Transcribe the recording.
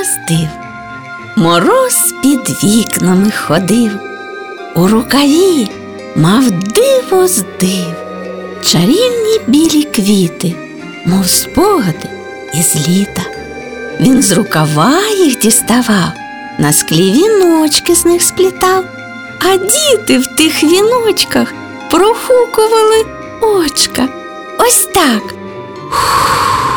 див. Мороз під вікнами ходив, у рукаві мав диво з див. Чарівні білі квіти, мов спогади із літа. Він з рукава їх діставав, на склі віночки з них сплітав, а діти в тих віночках профукували очка. Ось так. Фух.